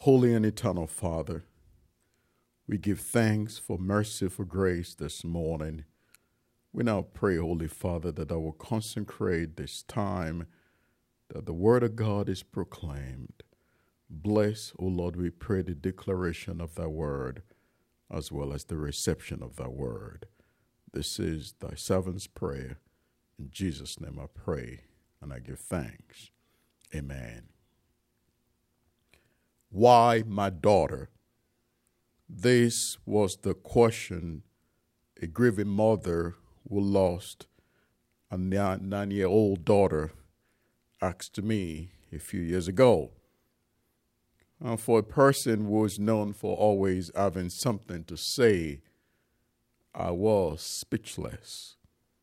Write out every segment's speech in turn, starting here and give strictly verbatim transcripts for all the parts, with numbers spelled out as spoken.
Holy and eternal Father, we give thanks for mercy, for grace this morning. We now pray, Holy Father, that I will consecrate this time, that the word of God is proclaimed. Bless, O Lord, we pray, the declaration of thy word, as well as the reception of thy word. This is thy servant's prayer. In Jesus' name I pray, and I give thanks. Amen. Why my daughter? This was the question a grieving mother who lost a nine-year-old daughter asked me a few years ago. And for a person who is known for always having something to say, I was speechless.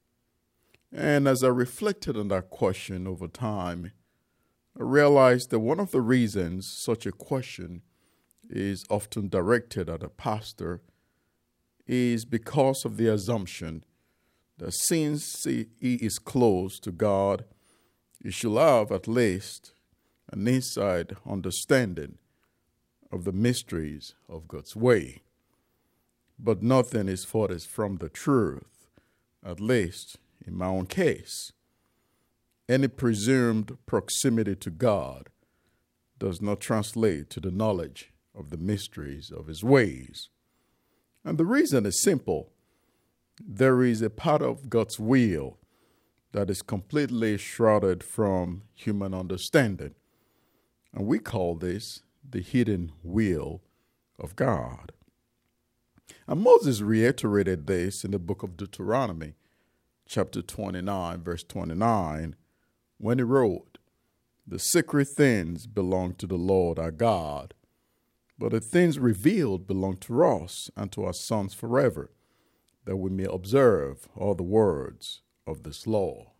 And as I reflected on that question over time, I realized that one of the reasons such a question is often directed at a pastor is because of the assumption that since he is close to God, he should have at least an inside understanding of the mysteries of God's way. But nothing is furthest from the truth, at least in my own case. Any presumed proximity to God does not translate to the knowledge of the mysteries of his ways. And the reason is simple. There is a part of God's will that is completely shrouded from human understanding. And we call this the hidden will of God. And Moses reiterated this in the book of Deuteronomy, chapter twenty-nine, verse twenty-nine, when he wrote, "The secret things belong to the Lord our God, but the things revealed belong to us and to our sons forever, that we may observe all the words of this law."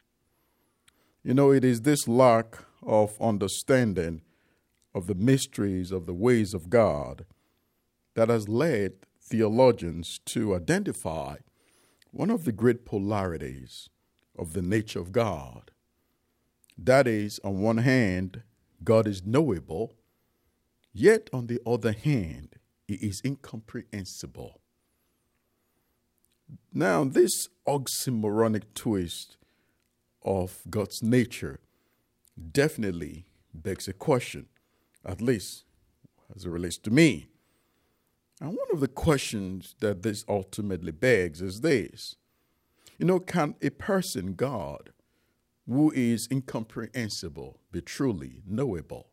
You know, it is this lack of understanding of the mysteries of the ways of God that has led theologians to identify one of the great polarities of the nature of God. That is, on one hand, God is knowable, yet on the other hand, he is incomprehensible. Now, this oxymoronic twist of God's nature definitely begs a question, at least as it relates to me. And one of the questions that this ultimately begs is this. You know, can a person, God, who is incomprehensible, be truly knowable?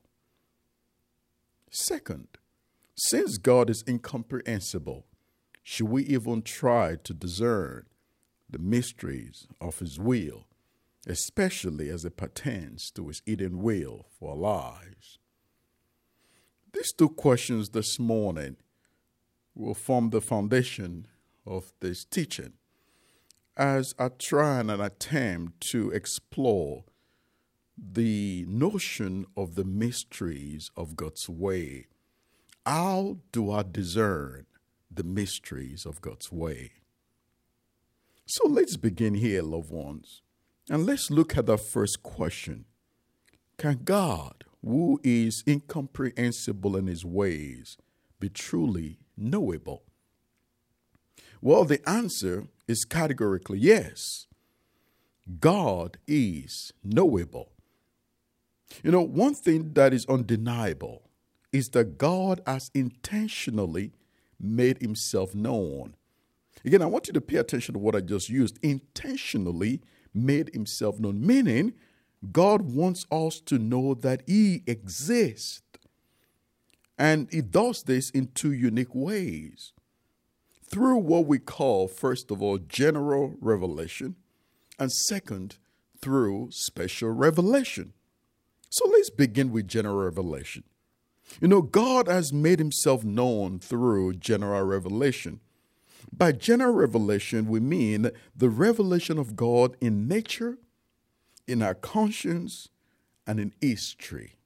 Second, since God is incomprehensible, should we even try to discern the mysteries of his will, especially as it pertains to his hidden will for our lives? These two questions this morning will form the foundation of this teaching as I try and attempt to explore the notion of the mysteries of God's way. How do I discern the mysteries of God's way? So let's begin here, loved ones, and let's look at the first question. Can God, who is incomprehensible in his ways, be truly knowable? Well, the answer is categorically yes. God is knowable. You know, one thing that is undeniable is that God has intentionally made himself known. Again, I want you to pay attention to what I just used. Intentionally made himself known, meaning God wants us to know that he exists. And he does this in two unique ways. Through what we call, first of all, general revelation, and second, through special revelation. So let's begin with general revelation. You know, God has made himself known through general revelation. By general revelation, we mean the revelation of God in nature, in our conscience, and in history.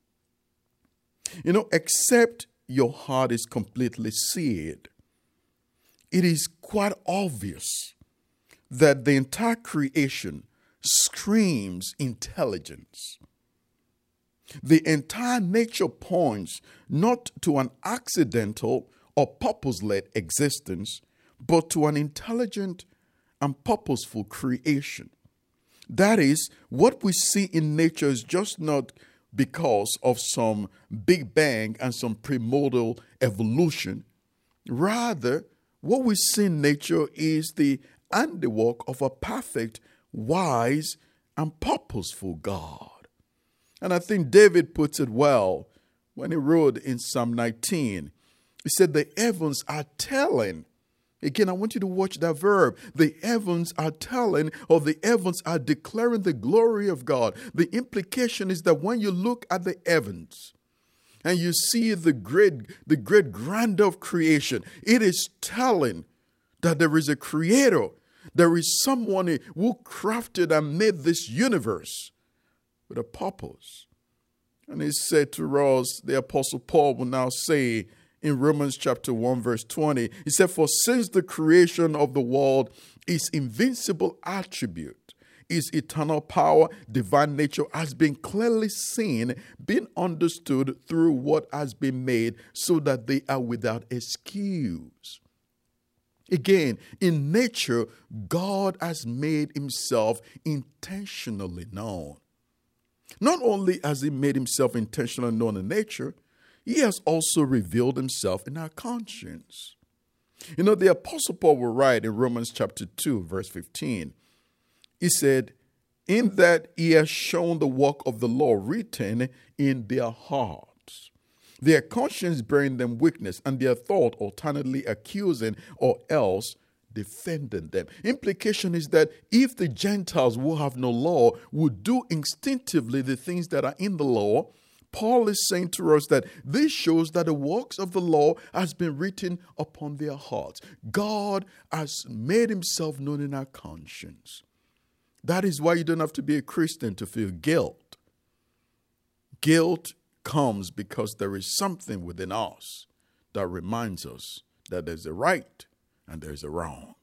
You know, except your heart is completely seared, it is quite obvious that the entire creation screams intelligence. The entire nature points not to an accidental or purpose-led existence, but to an intelligent and purposeful creation. That is, what we see in nature is just not because of some Big Bang and some primordial evolution. Rather, what we see in nature is the handiwork of a perfect, wise, and purposeful God. And I think David puts it well when he wrote in Psalm nineteen. He said, the heavens are telling. Again, I want you to watch that verb. The heavens are telling, or the heavens are declaring the glory of God. The implication is that when you look at the heavens and you see the great, the great grandeur of creation, it is telling that there is a creator. There is someone who crafted and made this universe with a purpose. And he said to us, the Apostle Paul will now say in Romans chapter one, verse twenty, he said, for since the creation of the world, his invincible attribute, his eternal power, divine nature has been clearly seen, been understood through what has been made, so that they are without excuse. Again, in nature, God has made himself intentionally known. Not only has he made himself intentionally known in nature, he has also revealed himself in our conscience. You know, the Apostle Paul will write in Romans chapter two, verse fifteen. He said, in that he has shown the work of the law written in their hearts, their conscience bearing them witness, and their thought alternately accusing or else defending them. Implication is that if the Gentiles who have no law would do instinctively the things that are in the law, Paul is saying to us that this shows that the works of the law has been written upon their hearts. God has made himself known in our conscience. That is why you don't have to be a Christian to feel guilt. Guilt comes because there is something within us that reminds us that there's a right and there's a wrong.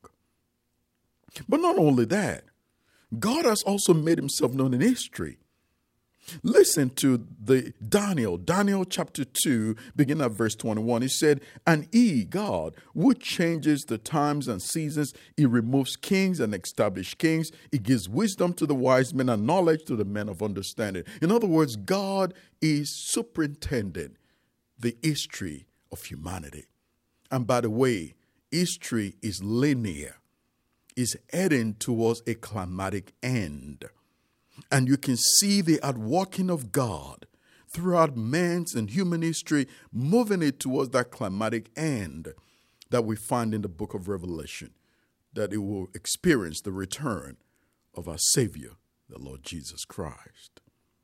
But not only that, God has also made himself known in history. Listen to the Daniel, Daniel chapter two, beginning at verse twenty-one. He said, and he, God, who changes the times and seasons, he removes kings and establishes kings. He gives wisdom to the wise men and knowledge to the men of understanding. In other words, God is superintending the history of humanity. And by the way, history is linear, is heading towards a climatic end. And you can see the outworking of God throughout man's and human history, moving it towards that climatic end that we find in the book of Revelation, that it will experience the return of our Savior, the Lord Jesus Christ.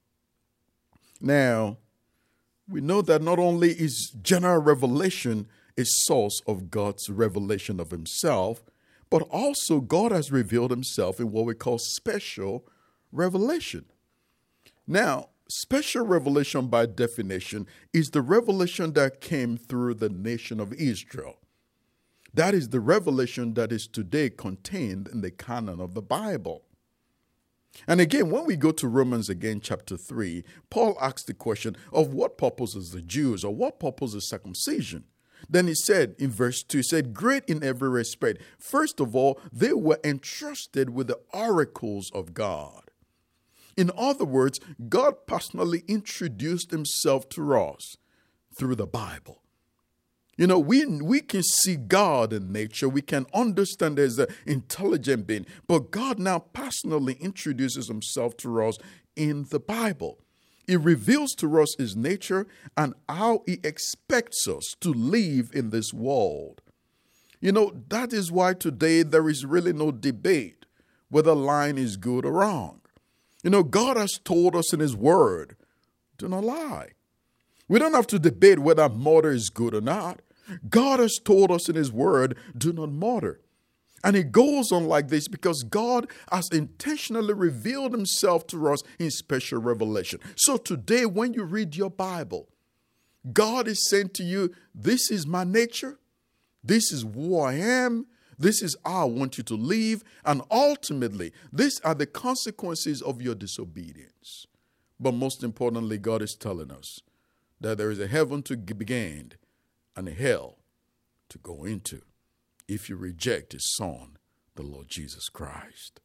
Now, we know that not only is general revelation a source of God's revelation of himself, but also God has revealed himself in what we call special revelation. Now, special revelation by definition is the revelation that came through the nation of Israel. That is the revelation that is today contained in the canon of the Bible. And again, when we go to Romans again, chapter three, Paul asks the question of what purpose is the Jews, or what purpose is circumcision? Then he said in verse two, he said, great in every respect. First of all, they were entrusted with the oracles of God. In other words, God personally introduced himself to us through the Bible. You know, we, we can see God in nature. We can understand there's an intelligent being. But God now personally introduces himself to us in the Bible. He reveals to us his nature and how he expects us to live in this world. You know, that is why today there is really no debate whether lying is good or wrong. You know, God has told us in his word, do not lie. We don't have to debate whether murder is good or not. God has told us in his word, do not murder. And it goes on like this because God has intentionally revealed himself to us in special revelation. So today, when you read your Bible, God is saying to you, this is my nature. This is who I am. This is how I want you to live. And ultimately, these are the consequences of your disobedience. But most importantly, God is telling us that there is a heaven to be gained and a hell to go into if you reject his son, the Lord Jesus Christ.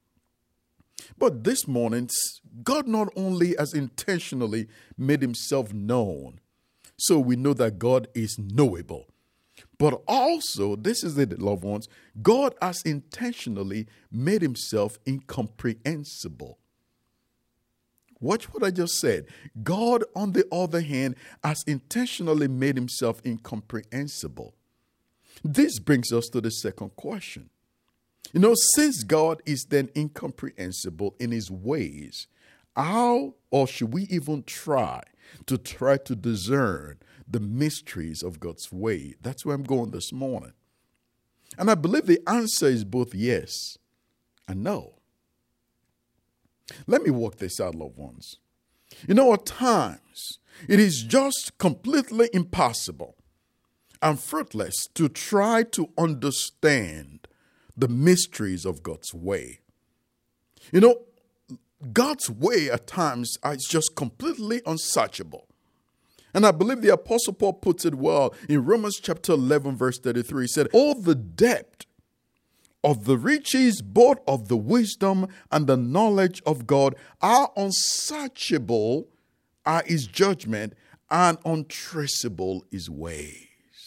But this morning, God not only has intentionally made himself known, so we know that God is knowable, but also, this is it, loved ones, God has intentionally made himself incomprehensible. Watch what I just said. God, on the other hand, has intentionally made himself incomprehensible. This brings us to the second question. You know, since God is then incomprehensible in his ways, how or should we even try to try to discern the mysteries of God's way? That's where I'm going this morning. And I believe the answer is both yes and no. Let me work this out, loved ones. You know, at times, it is just completely impossible and fruitless to try to understand the mysteries of God's way. You know, God's way at times is just completely unsearchable. And I believe the Apostle Paul puts it well in Romans chapter eleven, verse thirty-three. He said, all the depth of the riches, both of the wisdom and the knowledge of God, are unsearchable, are his judgment, and untraceable his ways.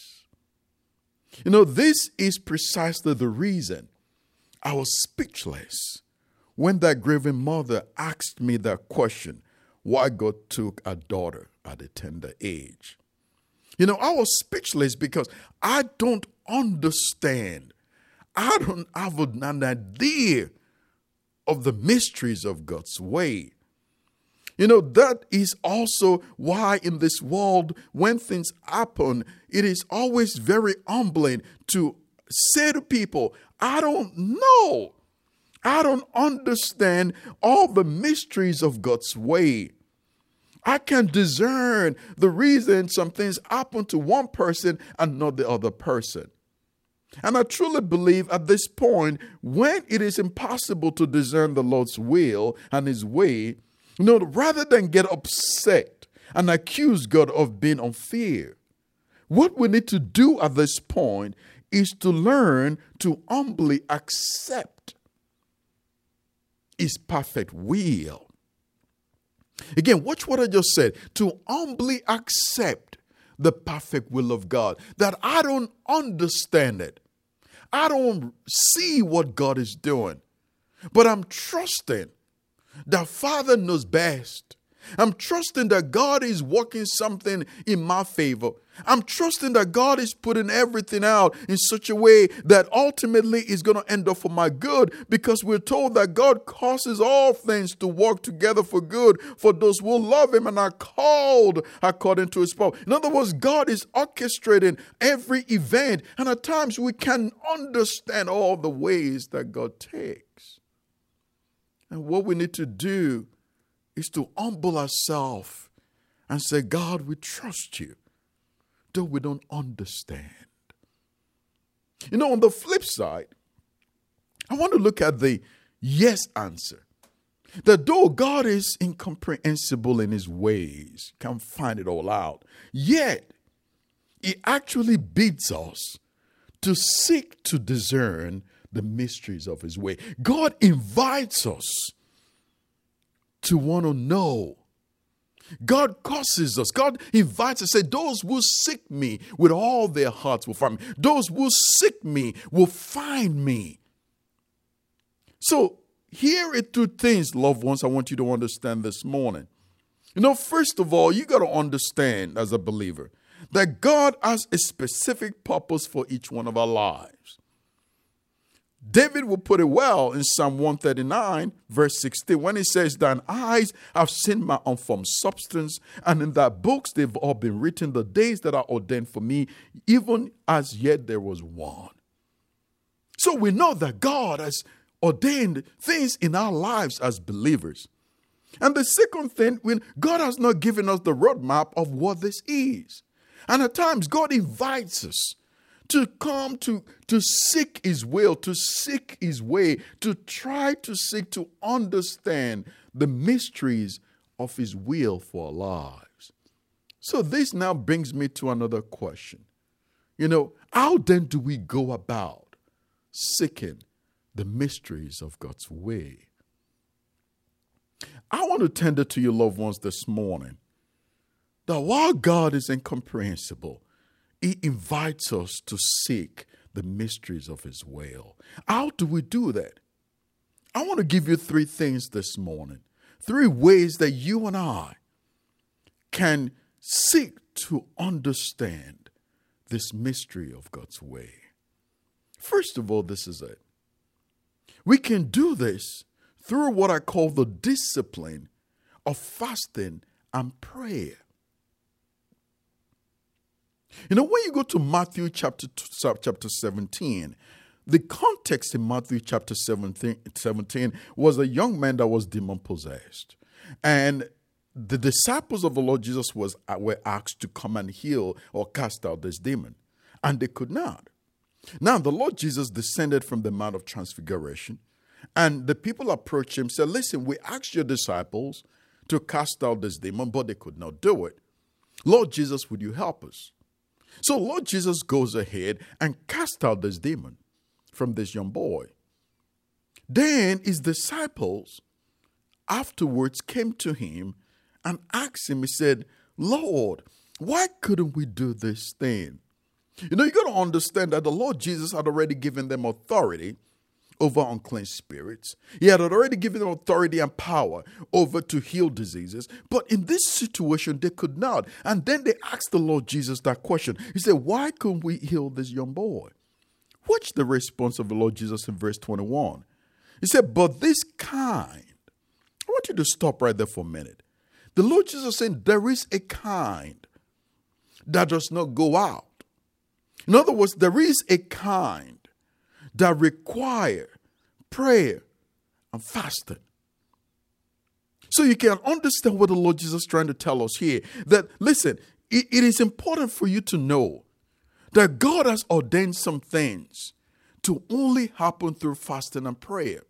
You know, this is precisely the reason I was speechless when that grieving mother asked me that question, why God took a daughter at a tender age. You know, I was speechless because I don't understand. I don't have an idea of the mysteries of God's way. You know, that is also why in this world, when things happen, it is always very humbling to say to people, I don't know. I don't understand all the mysteries of God's way. I can discern the reason some things happen to one person and not the other person. And I truly believe at this point, when it is impossible to discern the Lord's will and his way, you know, rather than get upset and accuse God of being unfair, what we need to do at this point is to learn to humbly accept his perfect will. Again, watch what I just said. To humbly accept the perfect will of God. That I don't understand it. I don't see what God is doing. But I'm trusting that Father knows best. I'm trusting that God is working something in my favor. I'm trusting that God is putting everything out in such a way that ultimately is going to end up for my good, because we're told that God causes all things to work together for good for those who love him and are called according to his power. In other words, God is orchestrating every event, and at times we can understand all the ways that God takes. And what we need to do is to humble ourselves and say, God, we trust you, though we don't understand. You know, on the flip side, I want to look at the yes answer. That though God is incomprehensible in his ways, can't find it all out, yet he actually bids us to seek to discern the mysteries of his way. God invites us to want to know. God causes us. God invites us. Say, those who seek me with all their hearts will find me. Those who seek me will find me. So here are two things, loved ones, I want you to understand this morning. You know, first of all, you got to understand as a believer that God has a specific purpose for each one of our lives. David will put it well in Psalm one thirty-nine, verse sixteen, when he says, thine eyes have seen my unformed substance, and in thy books they've all been written, the days that are ordained for me, even as yet there was one. So we know that God has ordained things in our lives as believers. And the second thing, when God has not given us the roadmap of what this is. And at times, God invites us to come to, to seek his will, to seek his way, to try to seek to understand the mysteries of his will for our lives. So this now brings me to another question. You know, how then do we go about seeking the mysteries of God's way? I want to tender to your loved ones this morning that while God is incomprehensible, he invites us to seek the mysteries of his will. How do we do that? I want to give you three things this morning. Three ways that you and I can seek to understand this mystery of God's way. First of all, this is it. We can do this through what I call the discipline of fasting and prayer. You know, when you go to Matthew chapter, chapter seventeen, the context in Matthew chapter seventeen was a young man that was demon-possessed. And the disciples of the Lord Jesus was, were asked to come and heal or cast out this demon. And they could not. Now, the Lord Jesus descended from the Mount of Transfiguration. And the people approached him and said, listen, we asked your disciples to cast out this demon, but they could not do it. Lord Jesus, would you help us? So Lord Jesus goes ahead and casts out this demon from this young boy. Then his disciples afterwards came to him and asked him, he said, Lord, why couldn't we do this thing? You know, you got to understand that the Lord Jesus had already given them authority over unclean spirits. He had already given them authority and power over to heal diseases. But in this situation, they could not. And then they asked the Lord Jesus that question. He said, why couldn't we heal this young boy? Watch the response of the Lord Jesus in verse twenty-one. He said, but this kind. I want you to stop right there for a minute. The Lord Jesus saying there is a kind that does not go out. In other words, there is a kind that require prayer and fasting. So you can understand what the Lord Jesus is trying to tell us here. That, listen, it, it is important for you to know that God has ordained some things to only happen through fasting and prayer.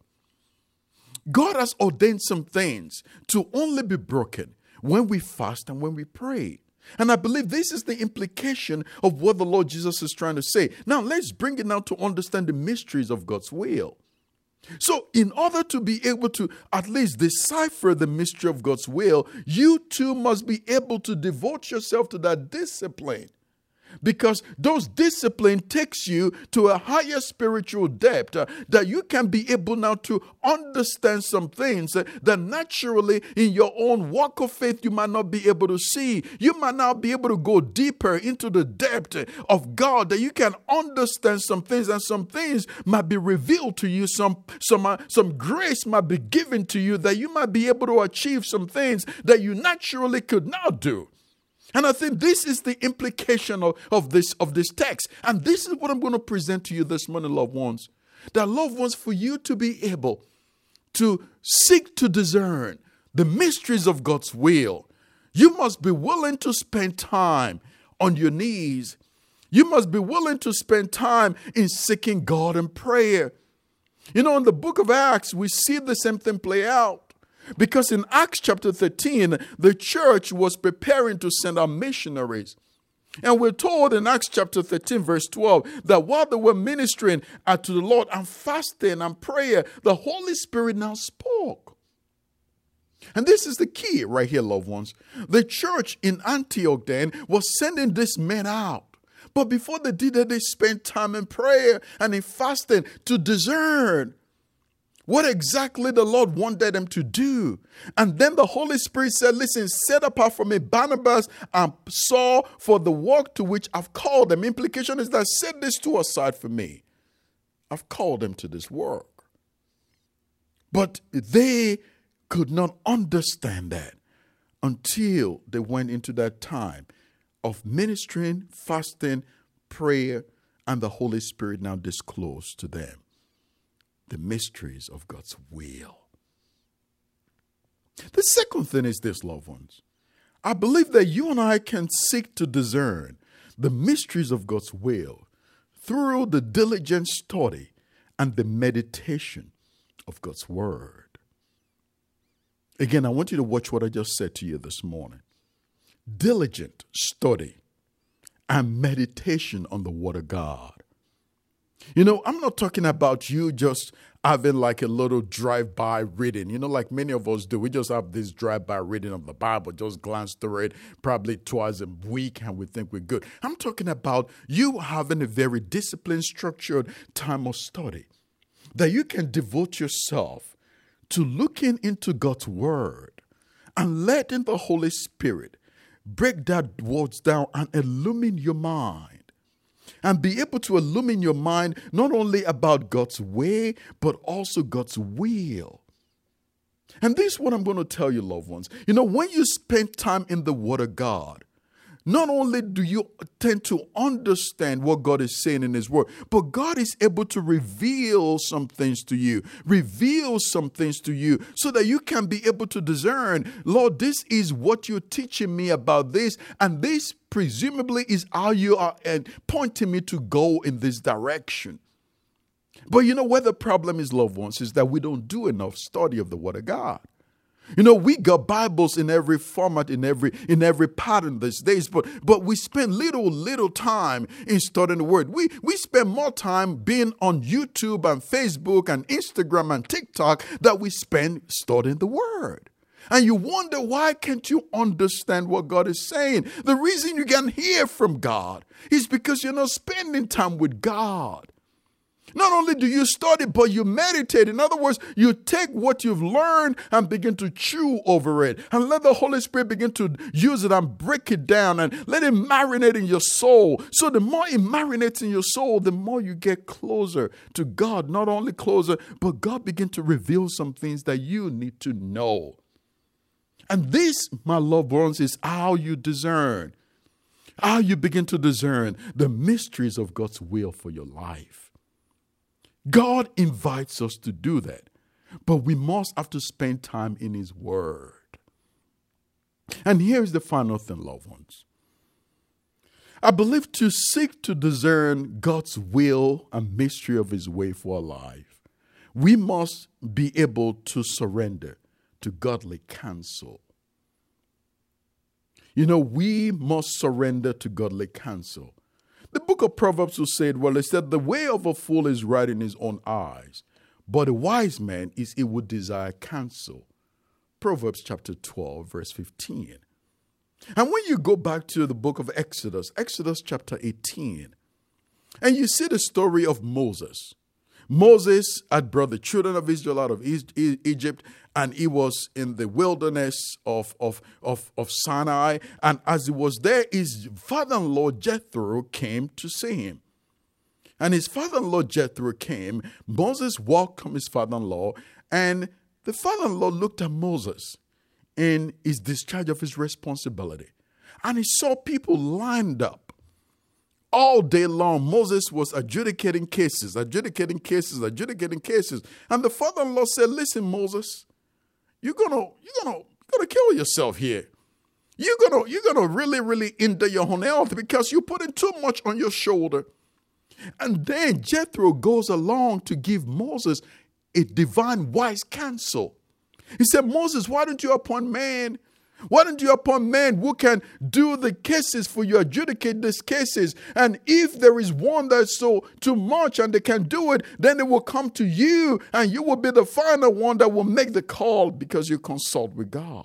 God has ordained some things to only be broken when we fast and when we pray. And I believe this is the implication of what the Lord Jesus is trying to say. Now, let's bring it now to understand the mysteries of God's will. So, in order to be able to at least decipher the mystery of God's will, you too must be able to devote yourself to that discipline. Because those discipline takes you to a higher spiritual depth uh, that you can be able now to understand some things uh, that naturally in your own walk of faith you might not be able to see. You might not be able to go deeper into the depth of God, that you can understand some things, and some things might be revealed to you. Some some uh, some grace might be given to you that you might be able to achieve some things that you naturally could not do. And I think this is the implication of, of, this, of this text. And this is what I'm going to present to you this morning, loved ones. That, loved ones, for you to be able to seek to discern the mysteries of God's will, you must be willing to spend time on your knees. You must be willing to spend time in seeking God in prayer. You know, in the book of Acts, we see the same thing play out. Because in Acts chapter thirteen, the church was preparing to send out missionaries. And we're told in Acts chapter thirteen, verse twelve, that while they were ministering to the Lord and fasting and prayer, the Holy Spirit now spoke. And this is the key right here, loved ones. The church in Antioch then was sending these men out. But before they did that, they spent time in prayer and in fasting to discern what exactly the Lord wanted them to do. And then the Holy Spirit said, listen, set apart for me Barnabas and Saul for the work to which I've called them. Implication is that set these two aside for me. I've called them to this work. But they could not understand that until they went into that time of ministering, fasting, prayer, and the Holy Spirit now disclosed to them the mysteries of God's will. The second thing is this, loved ones. I believe that you and I can seek to discern the mysteries of God's will through the diligent study and the meditation of God's word. Again, I want you to watch what I just said to you this morning. Diligent study and meditation on the Word of God. You know, I'm not talking about you just having like a little drive-by reading, you know, like many of us do. We just have this drive-by reading of the Bible, just glance through it probably twice a week and we think we're good. I'm talking about you having a very disciplined, structured time of study that you can devote yourself to looking into God's Word and letting the Holy Spirit break that words down and illumine your mind. And be able to illumine your mind not only about God's way, but also God's will. And this is what I'm going to tell you, loved ones. You know, when you spend time in the Word of God, not only do you tend to understand what God is saying in His Word, but God is able to reveal some things to you, reveal some things to you so that you can be able to discern, Lord, this is what you're teaching me about this, and this presumably is how you are pointing me to go in this direction. But you know where the problem is, loved ones, is that we don't do enough study of the Word of God. You know, we got Bibles in every format, in every in every pattern these days, but but we spend little, little time in studying the Word. We we spend more time being on YouTube and Facebook and Instagram and TikTok than we spend studying the Word. And you wonder, why can't you understand what God is saying? The reason you can hear from God is because you're not spending time with God. Not only do you study, but you meditate. In other words, you take what you've learned and begin to chew over it. And let the Holy Spirit begin to use it and break it down and let it marinate in your soul. So the more it marinates in your soul, the more you get closer to God. Not only closer, but God begin to reveal some things that you need to know. And this, my loved ones, is how you discern. How you begin to discern the mysteries of God's will for your life. God invites us to do that, but we must have to spend time in His Word. And here's the final thing, loved ones. I believe to seek to discern God's will and mystery of His way for our life, we must be able to surrender to godly counsel. You know, we must surrender to godly counsel. The book of Proverbs was said, well, it said, the way of a fool is right in his own eyes, but a wise man is he would desire counsel. Proverbs chapter twelve, verse fifteen. And when you go back to the book of Exodus, Exodus chapter eighteen, and you see the story of Moses. Moses had brought the children of Israel out of Egypt, and he was in the wilderness of, of, of, of Sinai. And as he was there, his father-in-law Jethro came to see him. And his father-in-law Jethro came. Moses welcomed his father-in-law, and the father-in-law looked at Moses in his discharge of his responsibility. And he saw people lined up. All day long, Moses was adjudicating cases, adjudicating cases, adjudicating cases. And the father-in-law said, listen, Moses, you're gonna, you're gonna, you're gonna kill yourself here. You're gonna, you're gonna really, really hinder your own health because you're putting too much on your shoulder. And then Jethro goes along to give Moses a divine wise counsel. He said, Moses, why don't you appoint man? Why don't you appoint men who can do the cases for you, adjudicate these cases? And if there is one that's so too much and they can do it, then it will come to you and you will be the final one that will make the call because you consult with God.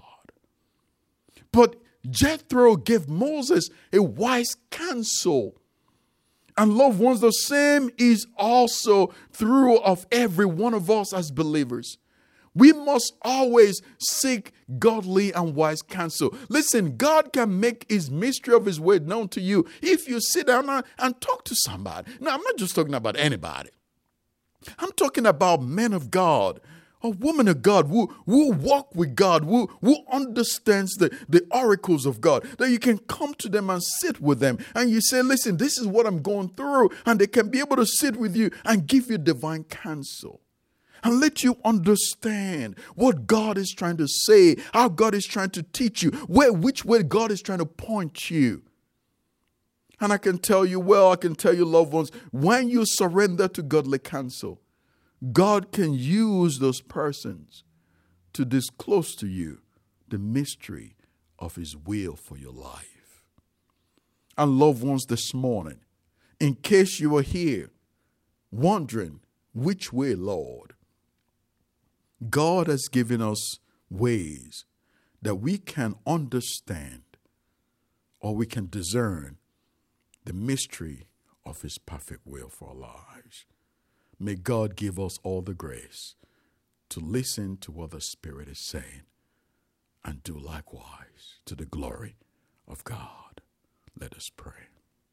But Jethro gave Moses a wise counsel. And loved ones, the same is also true of every one of us as believers. We must always seek godly and wise counsel. Listen, God can make His mystery of His word known to you if you sit down and, and talk to somebody. No, I'm not just talking about anybody. I'm talking about men of God, a woman of God who, who walk with God, who, who understands the, the oracles of God, that you can come to them and sit with them. And you say, listen, this is what I'm going through. And they can be able to sit with you and give you divine counsel. And let you understand what God is trying to say, how God is trying to teach you, where which way God is trying to point you. And I can tell you, well, I can tell you, loved ones, when you surrender to godly counsel, God can use those persons to disclose to you the mystery of his will for your life. And loved ones, this morning, in case you are here wondering which way, Lord, God has given us ways that we can understand or we can discern the mystery of his perfect will for our lives. May God give us all the grace to listen to what the Spirit is saying and do likewise to the glory of God. Let us pray.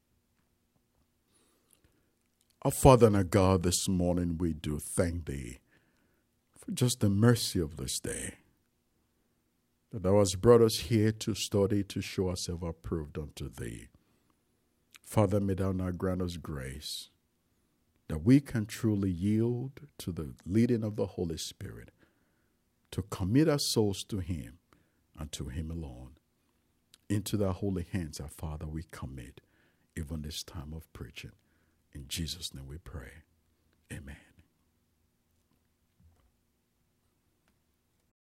Our Father and our God, this morning we do thank thee for just the mercy of this day, that thou hast brought us here to study, to show ourselves approved unto thee. Father, may thou now grant us grace that we can truly yield to the leading of the Holy Spirit, to commit our souls to him and to him alone. Into thy holy hands, our Father, we commit even this time of preaching. In Jesus' name we pray. Amen.